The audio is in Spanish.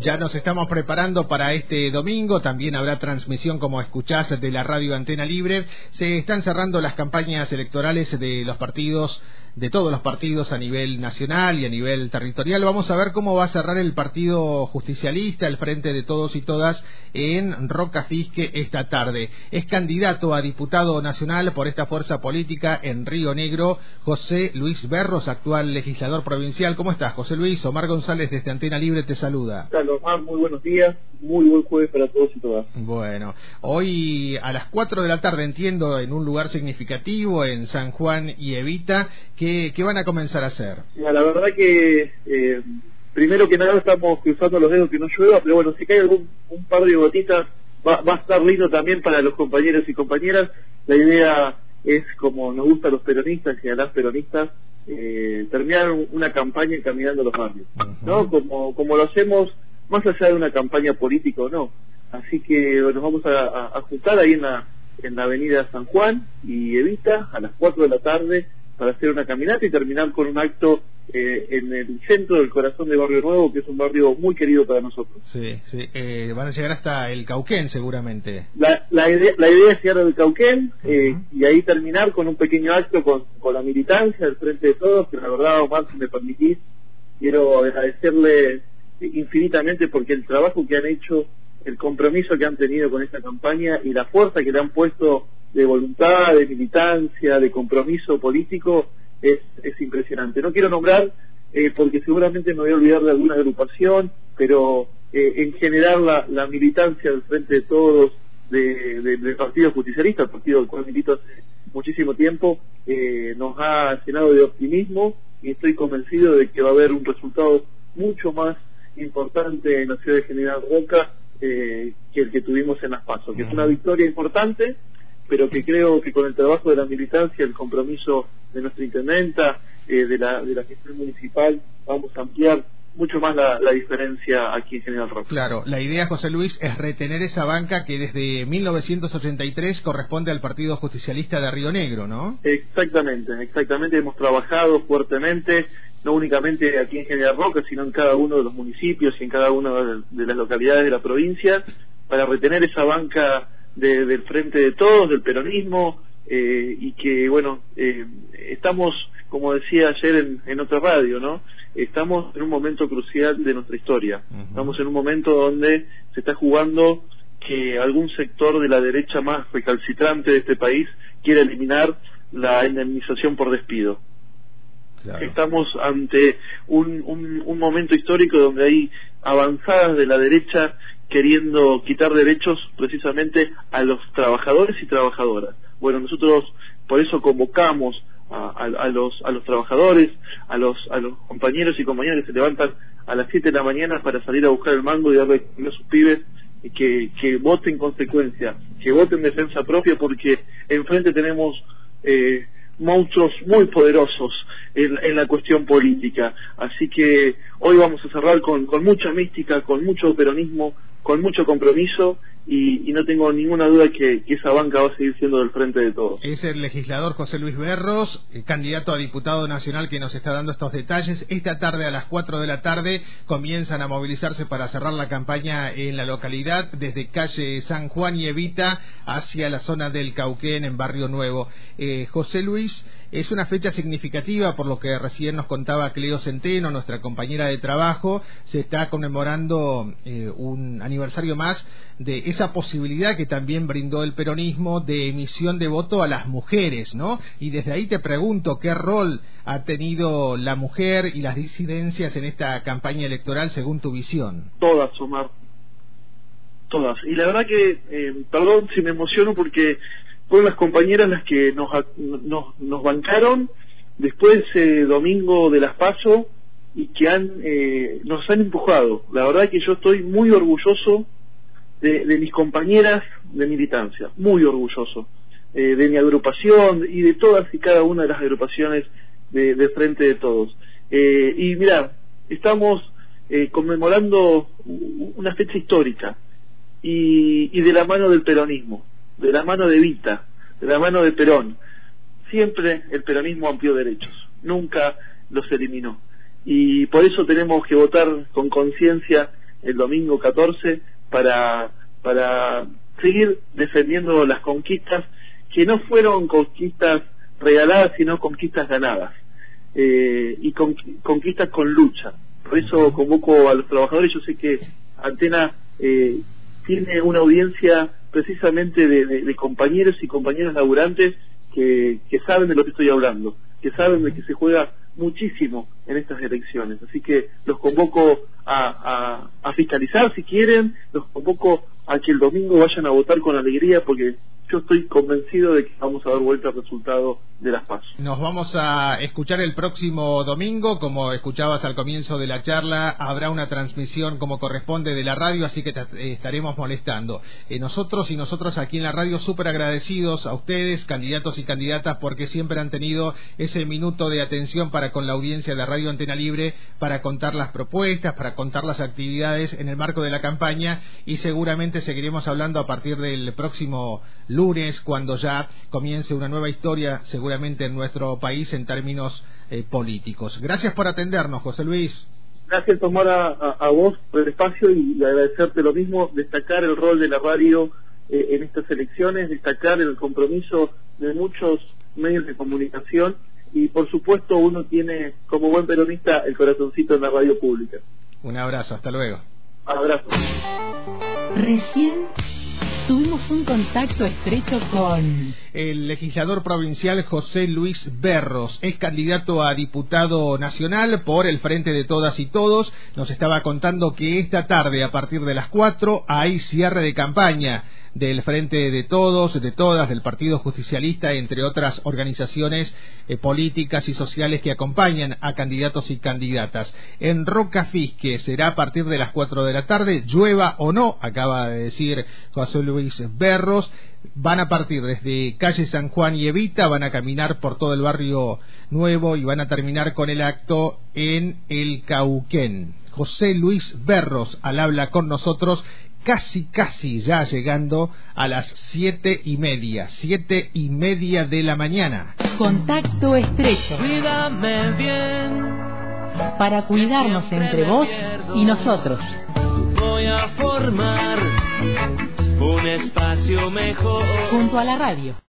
Ya nos estamos preparando para este domingo, también habrá transmisión, como escuchás, de la radio Antena Libre. Se están cerrando las campañas electorales de los partidos, de todos los partidos a nivel nacional y a nivel territorial. Vamos a ver cómo va a cerrar el Partido Justicialista, el Frente de Todos y Todas, en Rocafisque esta tarde. Es candidato a diputado nacional por esta fuerza política en Río Negro, José Luis Berros, actual legislador provincial. ¿Cómo estás, José Luis? Omar González desde Antena Libre te saluda. Hola, Omar, muy buenos días, muy buen jueves para todos y todas. Bueno, hoy a las 4 de la tarde, entiendo, en un lugar significativo, en San Juan y Evita, ¿qué van a comenzar a hacer? Mira, la verdad que primero que nada estamos cruzando los dedos que no llueva, pero bueno, si cae un par de gotitas va a estar lindo también para los compañeros y compañeras. La idea es, como nos gusta a los peronistas y a las peronistas, terminar una campaña caminando los barrios, ¿no? Como lo hacemos más allá de una campaña política o no. Así que nos vamos a juntar ahí en la avenida San Juan y Evita a las 4 de la tarde para hacer una caminata y terminar con un acto en el centro del corazón de Barrio Nuevo, que es un barrio muy querido para nosotros. Sí, sí. Van a llegar hasta el Cauquén seguramente. La idea es llegar al Cauquén y ahí terminar con un pequeño acto con la militancia del Frente de Todos, que la verdad, Omar, si me permitís, quiero agradecerle infinitamente porque el trabajo que han hecho, el compromiso que han tenido con esta campaña y la fuerza que le han puesto de voluntad, de militancia, de compromiso político, es impresionante. No quiero nombrar porque seguramente me voy a olvidar de alguna agrupación, pero en general la militancia del Frente de Todos, del Partido Justicialista, el partido del cual milito hace muchísimo tiempo, nos ha llenado de optimismo y estoy convencido de que va a haber un resultado mucho más importante en la ciudad de General Roca que el que tuvimos en Las PASO, que es una victoria importante, pero que creo que con el trabajo de la militancia, el compromiso de nuestra intendenta, de la gestión municipal, vamos a ampliar mucho más la diferencia aquí en General Roca. Claro, la idea, José Luis, es retener esa banca que desde 1983 corresponde al Partido Justicialista de Río Negro, ¿no? Exactamente, hemos trabajado fuertemente, no únicamente aquí en General Roca, sino en cada uno de los municipios y en cada una de las localidades de la provincia, para retener esa banca del Frente de Todos, del peronismo, y que, bueno, estamos, como decía ayer en otra radio, ¿no? Estamos en un momento crucial de nuestra historia. Estamos en un momento donde se está jugando que algún sector de la derecha más recalcitrante de este país quiere eliminar la indemnización por despido. Claro. Estamos ante un momento histórico donde hay avanzadas de la derecha queriendo quitar derechos precisamente a los trabajadores y trabajadoras. Bueno, nosotros por eso convocamos a los trabajadores, a los compañeros y compañeras que se levantan a las 7 de la mañana para salir a buscar el mango y darle a sus pibes, que voten en consecuencia, que voten en defensa propia, porque enfrente tenemos monstruos muy poderosos en la cuestión política. Así que hoy vamos a cerrar con mucha mística, con mucho peronismo, con mucho compromiso, y no tengo ninguna duda que esa banca va a seguir siendo del Frente de Todos. Es el legislador José Luis Berros, candidato a diputado nacional, que nos está dando estos detalles. Esta tarde a las 4 de la tarde comienzan a movilizarse para cerrar la campaña en la localidad, desde calle San Juan y Evita hacia la zona del Cauquén en Barrio Nuevo. José Luis, es una fecha significativa, por lo que recién nos contaba Cleo Centeno, nuestra compañera de trabajo. Se está conmemorando un aniversario más de esa posibilidad que también brindó el peronismo de emisión de voto a las mujeres, ¿no? Y desde ahí te pregunto, ¿qué rol ha tenido la mujer y las disidencias en esta campaña electoral según tu visión? Todas, Omar, todas. Y la verdad que, perdón si me emociono, porque fueron las compañeras las que nos bancaron después domingo de las PASO y que nos han empujado. La verdad que yo estoy muy orgulloso de mis compañeras de militancia, muy orgulloso de mi agrupación y de todas y cada una de las agrupaciones de Frente de Todos. Y mira, estamos conmemorando una fecha histórica y de la mano del peronismo, de la mano de Evita, de la mano de Perón. Siempre el peronismo amplió derechos, nunca los eliminó, y por eso tenemos que votar con conciencia el domingo 14 para seguir defendiendo las conquistas que no fueron conquistas regaladas, sino conquistas ganadas, y conquistas con lucha. Por eso convoco a los trabajadores. Yo sé que Antena tiene una audiencia precisamente de compañeros y compañeras laburantes que saben de lo que estoy hablando, que saben de que se juega muchísimo en estas elecciones. Así que los convoco a fiscalizar si quieren, los convoco a que el domingo vayan a votar con alegría, porque yo estoy convencido de que vamos a dar vuelta al resultado de las PASO. Nos vamos a escuchar el próximo domingo, como escuchabas al comienzo de la charla, habrá una transmisión como corresponde de la radio, así que te estaremos molestando. Nosotros y nosotros aquí en la radio súper agradecidos a ustedes, candidatos y candidatas, porque siempre han tenido ese minuto de atención para con la audiencia de Radio Antena Libre, para contar las propuestas, para contar las actividades en el marco de la campaña, y seguramente seguiremos hablando a partir del próximo lunes, cuando ya comience una nueva historia seguramente en nuestro país en términos políticos. Gracias por atendernos, José Luis. Gracias, Tomar, a vos por el espacio, y agradecerte lo mismo, destacar el rol de la radio en estas elecciones, destacar el compromiso de muchos medios de comunicación, y por supuesto uno tiene como buen peronista el corazoncito en la radio pública. Un abrazo, hasta luego. Abrazo. Recién tuvimos un contacto estrecho con el legislador provincial José Luis Berros, es candidato a diputado nacional por el Frente de Todas y Todos. Nos estaba contando que esta tarde, a partir de las 4, hay cierre de campaña del Frente de Todos, de Todas, del Partido Justicialista, entre otras organizaciones políticas y sociales que acompañan a candidatos y candidatas. En Rocafisque será a partir de las 4 de la tarde, llueva o no, acaba de decir José Luis Berros. Van a partir desde calle San Juan y Evita, van a caminar por todo el barrio nuevo y van a terminar con el acto en el Cauquén. José Luis Berros al habla con nosotros, casi ya llegando a las 7:30 de la mañana. Contacto estrecho. Cuídame bien, para cuidarnos entre vos y nosotros. Voy a formar un espacio mejor junto a la radio.